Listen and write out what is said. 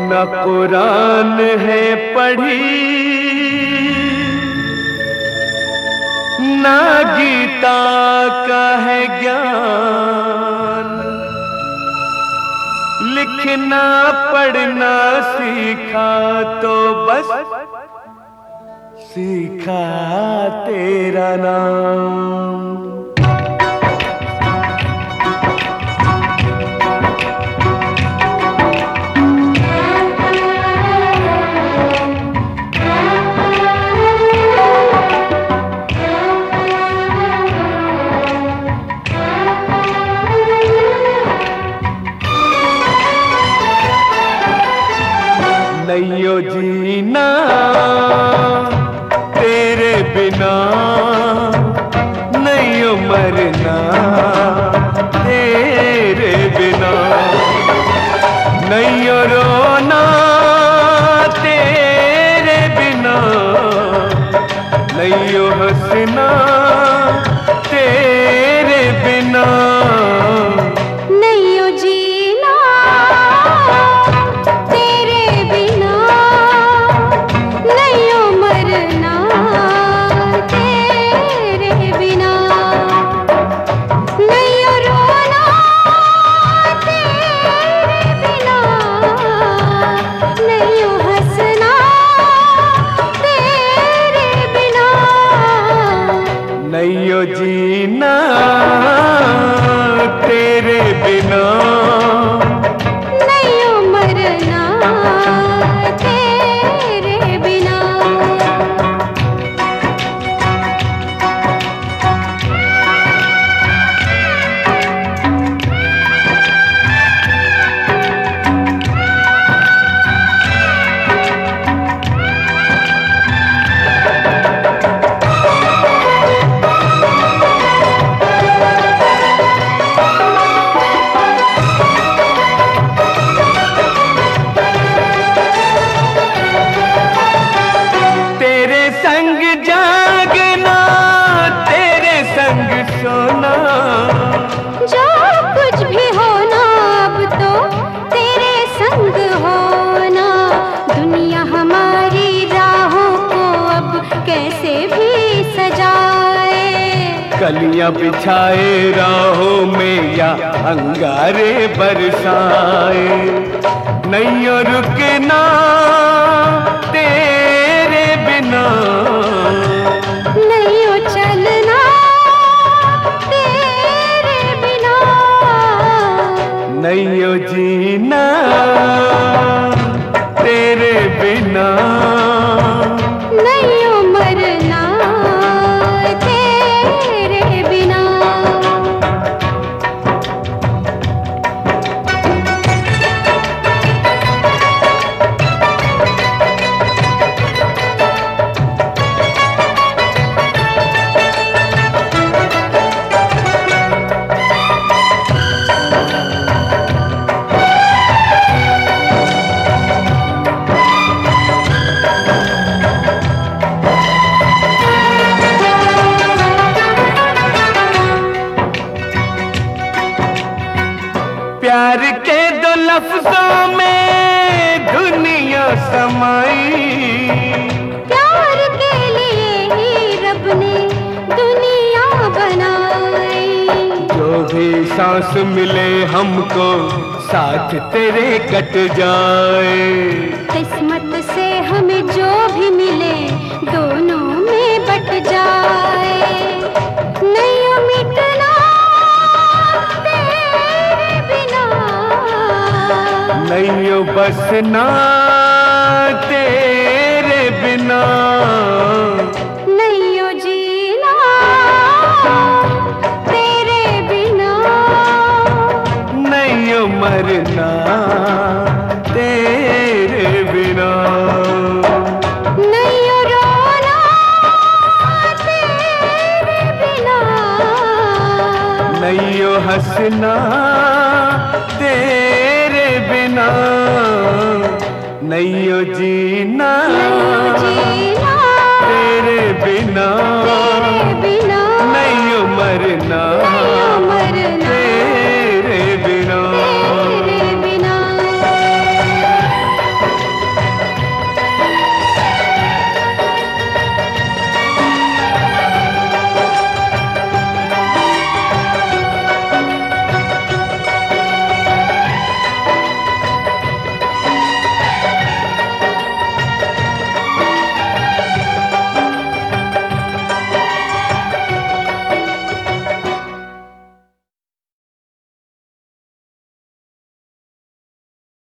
न कुरान है पढ़ी, ना गीता का है ज्ञान, लिखना पढ़ना सीखा तो बस सीखा तेरा नाम। नैयो जीना तेरे बिना, नैयो मरना तेरे बिना, नैयो रोना तेरे बिना, नैयो हंसना तेरे बिना। नैयो जीना तेरे बिना, नैयो मरना तेरे बिना। सोना जो कुछ भी होना अब तो तेरे संग होना। दुनिया हमारी राहों को अब कैसे भी सजाए, कलियां बिछाए राहों में या अंगारे बरसाए। नैयो रुकना तेरे बिना, नैयो चलना नैयो जीना तेरे बिना, नैयो मरना तेरे बिना। प्यार के दो लफ्जों में दुनिया समाई, प्यार के लिए ही रब ने दुनिया बनाई। जो भी सांस मिले हमको साथ तेरे कट जाए। किस्मत से हमें जो भी मिले दोनों में बट जाए। नैयो मिटना तेरे बिना, नैयो बसना तेरे बिना, नैयो जीना तेरे बिना, नैयो मरना तेरे बिना, नैयो रोना तेरे बिना, नैयो हंसना तेरे बिना, नैयो जी